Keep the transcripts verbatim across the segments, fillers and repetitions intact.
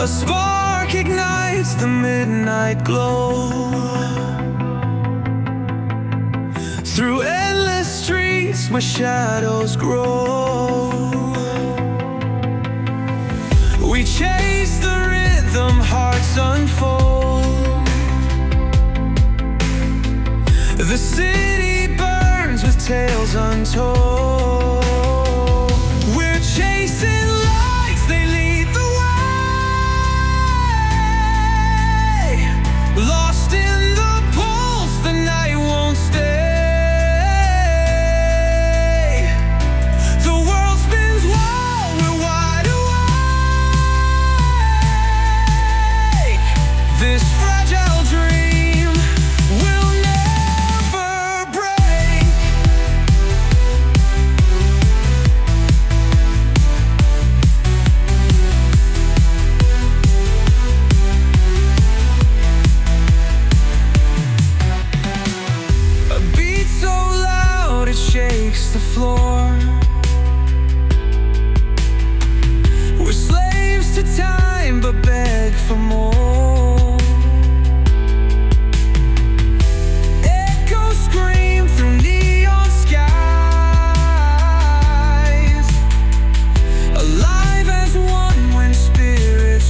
A spark ignites the midnight glow. Through endless streets where shadows grow, we chase the rhythm, hearts unfold. The city burns with tales untold. We're chasing lights, they lead the way. Lost in the pulse, the night won't stay. The world spins wild, we're wide awake. This fragile dream will never break. A beat so loud it shakes the floor. We're slaves to time but beg for more. Echoes scream through neon skies, alive as one when spirits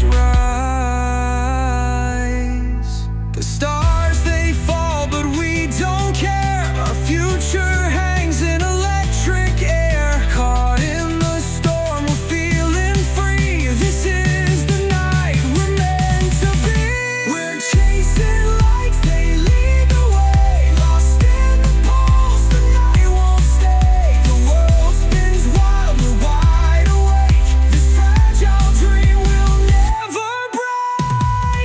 rise. The stars they fall but we don't care. Our future hangs in electric air. Caught in the storm, we're feeling free. This is the night we're meant to be. We're chasing lights, they lead the way. Lost in the pulse, the night won't stay. The world spins wild, we're wide awake. This fragile dream will never break.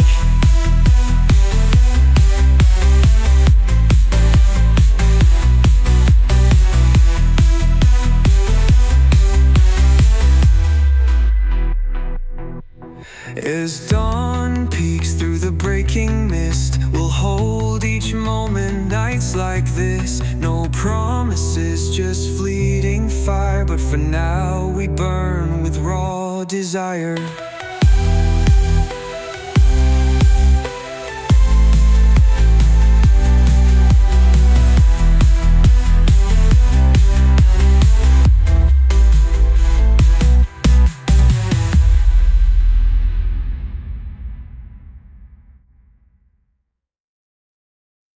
As dawn peeks through the breaking mist, we'll hold each moment, nights like this. No promises, just fleeting fire, but for now we burn with raw desire.